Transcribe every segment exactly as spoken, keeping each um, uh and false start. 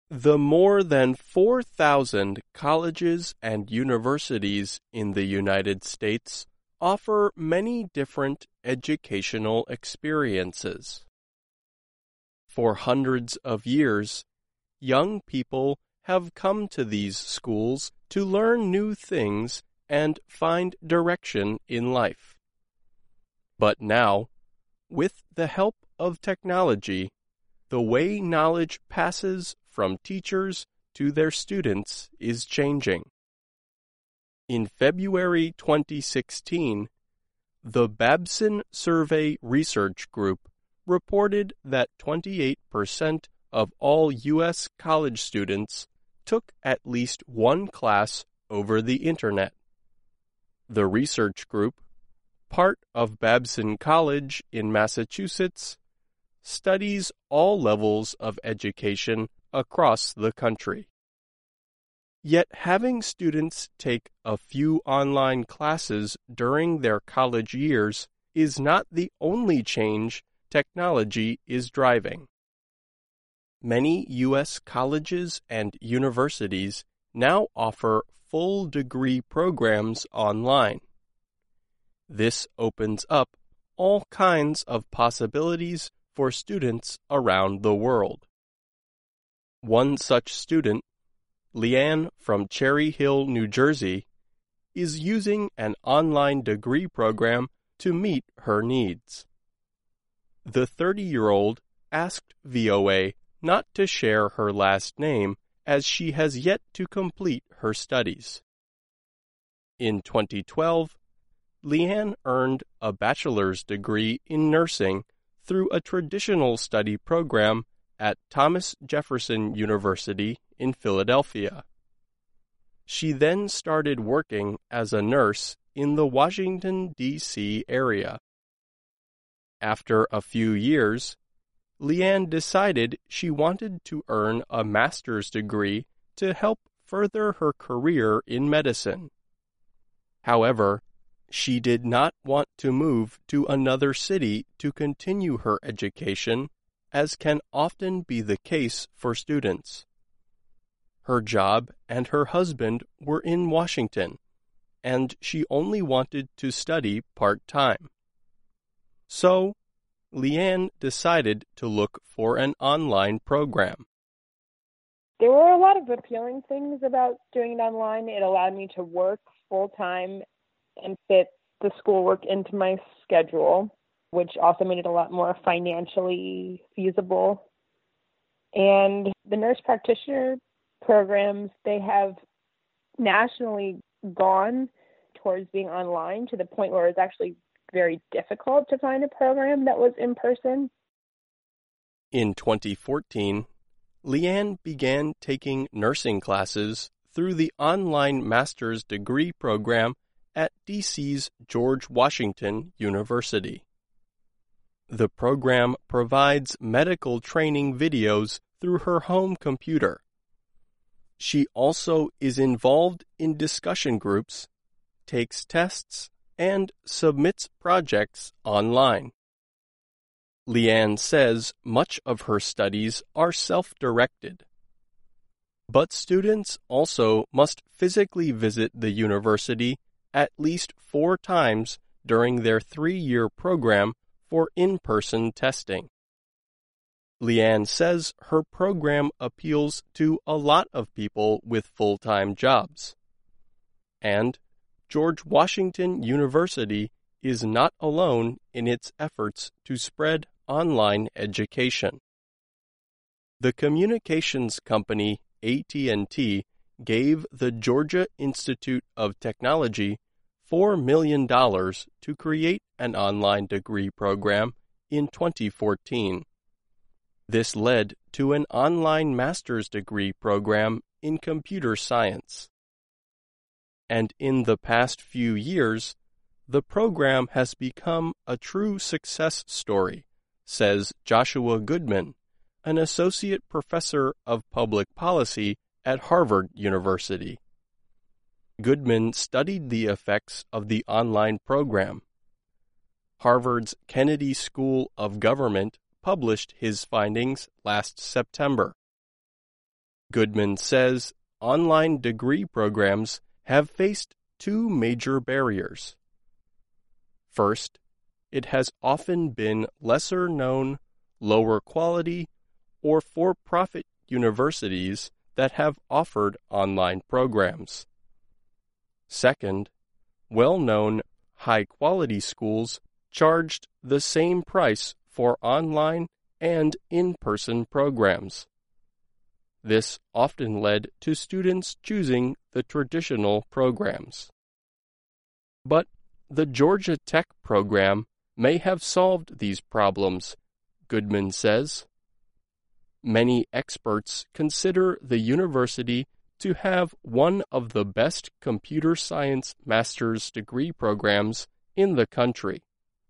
The more than four thousand colleges and universities in the United States offer many different educational experiences. For hundreds of years, young people have come to these schools to learn new things and find direction in life. But now, with the help of technology, the way knowledge passes from teachers to their students is changing. In February twenty sixteen, the Babson Survey Research Group reported that twenty-eight percent of all U S college students took at least one class over the Internet. The research group, part of Babson College in Massachusetts, studies all levels of education across the country. Yet having students take a few online classes during their college years is not the only change technology is driving. Many U S colleges and universities now offer full degree programs online. This opens up all kinds of possibilities for students around the world. One such student, Leanne from Cherry Hill, New Jersey, is using an online degree program to meet her needs. The thirty-year-old asked V O A not to share her last name as she has yet to complete her studies. In twenty twelve, Leanne earned a bachelor's degree in nursing through a traditional study program at Thomas Jefferson University in Philadelphia. She then started working as a nurse in the Washington, D C area. After a few years, Leanne decided she wanted to earn a master's degree to help further her career in medicine. However, she did not want to move to another city to continue her education, as can often be the case for students. Her job and her husband were in Washington, and she only wanted to study part-time. So, Leanne decided to look for an online program. There were a lot of appealing things about doing it online. It allowed me to work full-time and fit the schoolwork into my schedule, which also made it a lot more financially feasible. And the nurse practitioner programs, they have nationally gone towards being online to the point where it's actually very difficult to find a program that was in person. In twenty fourteen, Leanne began taking nursing classes through the online master's degree program at D C's George Washington University. The program provides medical training videos through her home computer. She also is involved in discussion groups, takes tests, and submits projects online. Leanne says much of her studies are self-directed. But students also must physically visit the university at least four times during their three-year program for in-person testing. Leanne says her program appeals to a lot of people with full-time jobs. And George Washington University is not alone in its efforts to spread online education. The communications company A T and T gave the Georgia Institute of Technology four million dollars to create an online degree program in twenty fourteen. This led to an online master's degree program in computer science. And in the past few years, the program has become a true success story, says Joshua Goodman, an associate professor of public policy at Harvard University. Goodman studied the effects of the online program. Harvard's Kennedy School of Government published his findings last September. Goodman says online degree programs have faced two major barriers. First, it has often been lesser known, lower quality, or for-profit universities that have offered online programs. Second, well-known, high-quality schools charged the same price for online and in-person programs. This often led to students choosing the traditional programs. But the Georgia Tech program may have solved these problems, Goodman says. Many experts consider the university to have one of the best computer science master's degree programs in the country.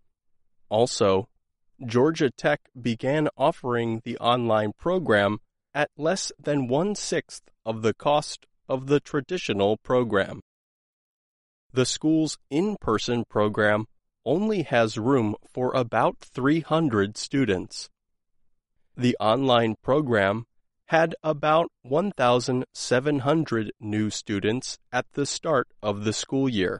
Also, Georgia Tech began offering the online program at less than one-sixth of the cost of the traditional program. The school's in-person program only has room for about three hundred students. The online program had about one thousand seven hundred new students at the start of the school year.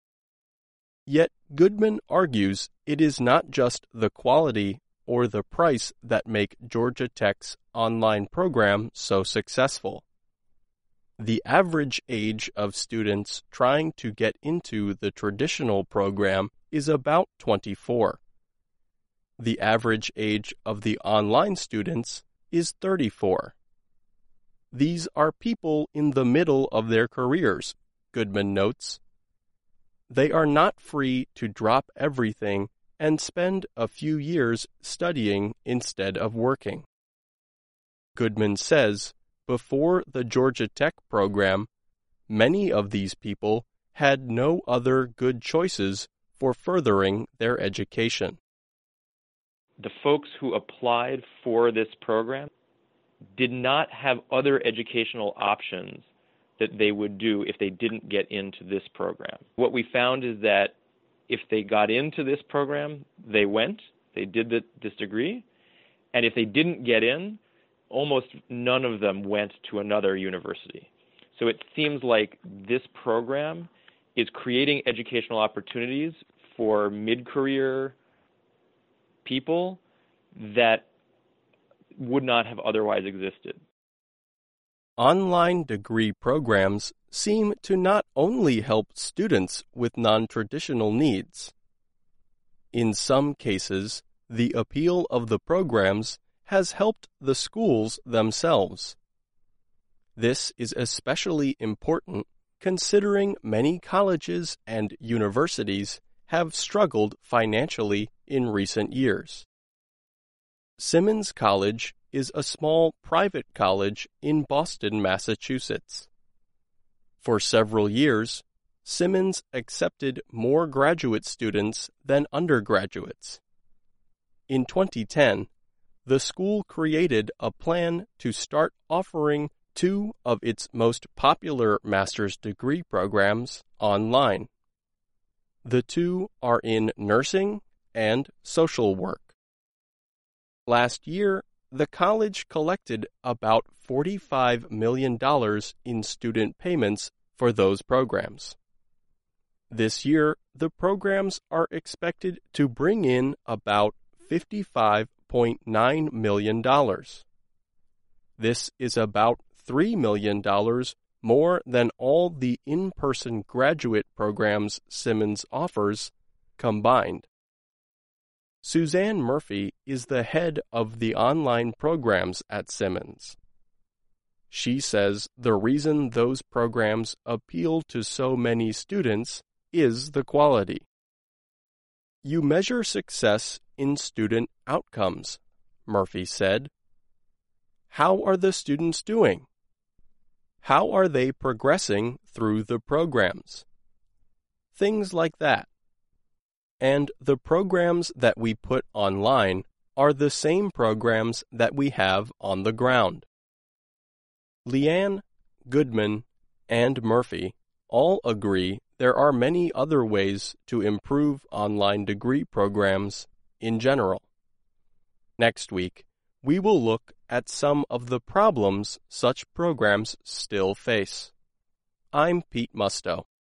Yet Goodman argues it is not just the quality or the price that make Georgia Tech's online program so successful. The average age of students trying to get into the traditional program is about twenty-four. The average age of the online students is thirty-four. These are people in the middle of their careers, Goodman notes. They are not free to drop everything and spend a few years studying instead of working. Goodman says before the Georgia Tech program, many of these people had no other good choices for furthering their education. The folks who applied for this program did not have other educational options that they would do if they didn't get into this program. What we found is that if they got into this program, they went, they did the, this degree, and if they didn't get in, almost none of them went to another university. So it seems like this program is creating educational opportunities for mid-career people that would not have otherwise existed. Online degree programs seem to not only help students with non-traditional needs. In some cases, the appeal of the programs has helped the schools themselves. This is especially important considering many colleges and universities have struggled financially in recent years. Simmons College is a small private college in Boston, Massachusetts. For several years, Simmons accepted more graduate students than undergraduates. In twenty ten, the school created a plan to start offering two of its most popular master's degree programs online. The two are in nursing and social work. Last year, the college collected about forty-five million dollars in student payments for those programs. This year, the programs are expected to bring in about fifty-five point nine million dollars. This is about three million dollars more than all the in-person graduate programs Simmons offers combined. Suzanne Murphy is the head of the online programs at Simmons. She says the reason those programs appeal to so many students is the quality. You measure success in student outcomes, Murphy said. How are the students doing? How are they progressing through the programs? Things like that. And the programs that we put online are the same programs that we have on the ground. Leanne, Goodman, and Murphy all agree there are many other ways to improve online degree programs in general. Next week, we will look at some of the problems such programs still face. I'm Pete Musto.